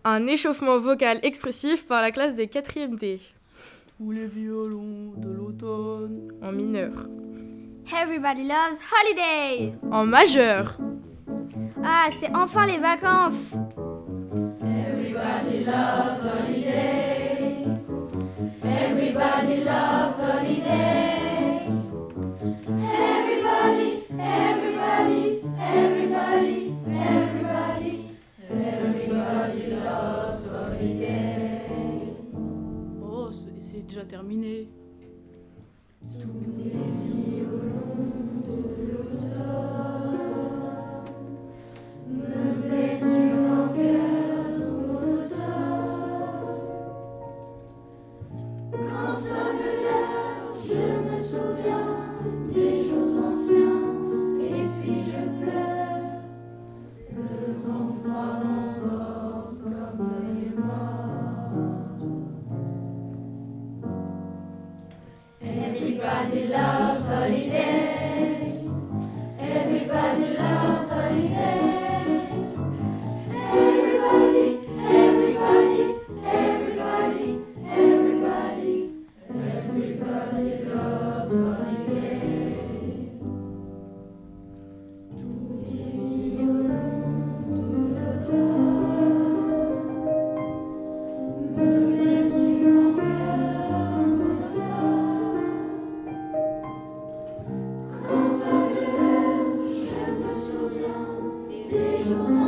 Un échauffement vocal expressif par la classe des 4e D. Tous les violons de l'automne. En mineur. Everybody loves holidays. En majeur. Ah, c'est enfin les vacances. Everybody loves holidays. Everybody loves holidays. Everybody, everybody, everybody, everybody, everybody loves holidays. Oh, c'est déjà terminé. Tous les violons de l'automne me blessent d'une langueur monotone. Quand sonne l'heure, je me souviens des jours anciens, et puis je pleure. Le vent froid m'emporte comme feuille morte. Everybody loves holidays. Everybody loves holidays. Everybody, everybody, everybody, everybody, everybody loves holidays. Tous les violons de l'automne me laissent une langueur monotone. Quand sonne l'heure, je me souviens des jours